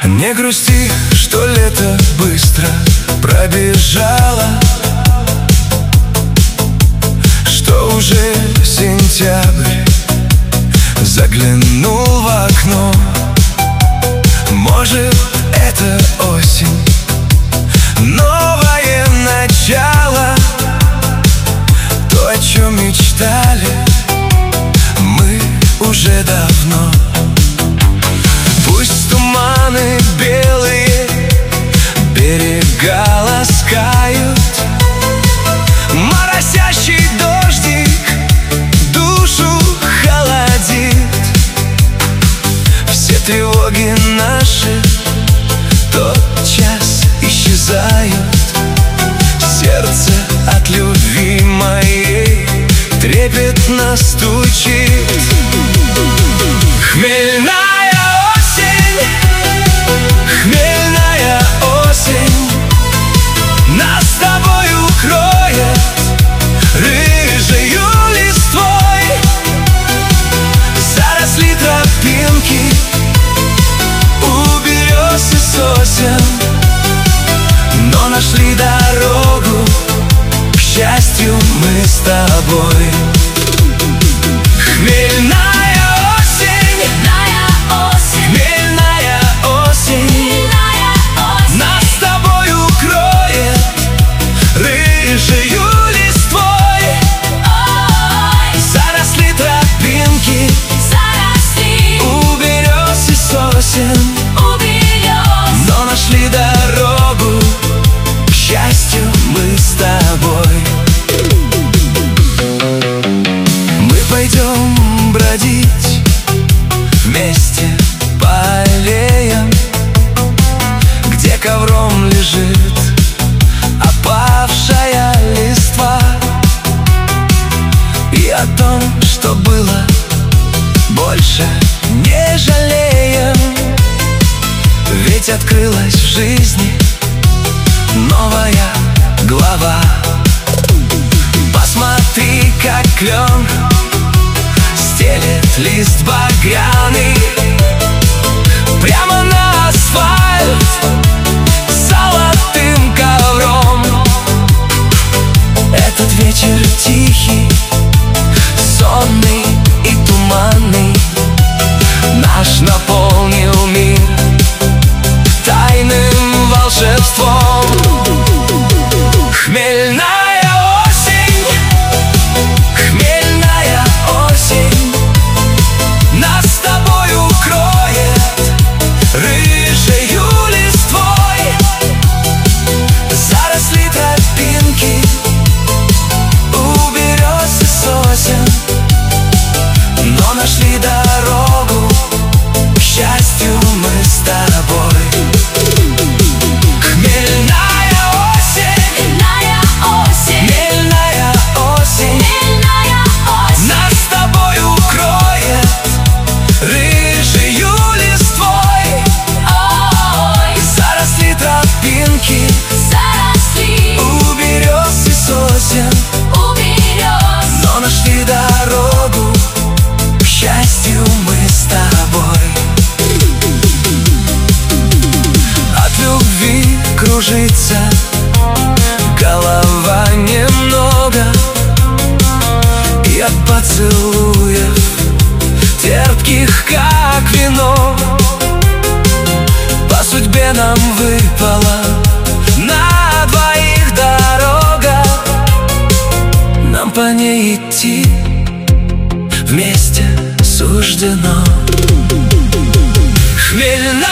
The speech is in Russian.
Не грусти, что лето быстро пробежало, что уже сентябрь заглянул в окно. Может, это осень, новое начало, то, о чем мечтали мы уже давно. Пусть туманы белые берега ласкают, моросящий дождик душу холодит. Все тревоги наши тотчас исчезают. Сердце от любви моей трепетно стучит. Хмельная осень, хмельная осень, нас с тобой укроет рыжею листвой. Заросли тропинки у берез и сосен, но нашли дорогу, к счастью, мы с тобой. Хмельная осень, хмельная осень, нас с тобой укроет рыжею листвой. Заросли тропинки у берез и сосен, но нашли дорогу, к счастью, мы с тобой. Мы пойдем бродить вместе по аллеям, где ковром лежит опавшая листва. И о том, что было, больше не жалеем, ведь открылась в жизни новая глава. Посмотри, как клен стелет лист багряный прямо на асфальт золотым ковром. Этот вечер тихий, сонный и туманный наш наполнил мир тайным волшебством. Хмельная осень, хмельная осень, нас с тобой укроет рыжею листвой. Заросли тропинки у берез и сосен, но нашли дорогу, к счастью, мы с тобой. Хмельная осень, хмельная осень, нас с тобой укроет рыжею листвой. Заросли тропинки у берез и сосен, но нашли дорогу, к счастью, мы с тобой. От любви кружится голова немного, и от поцелуев терпких, как вино, по судьбе нам выпала на двоих дорога. Нам по ней идти вместе суждено. Хмельная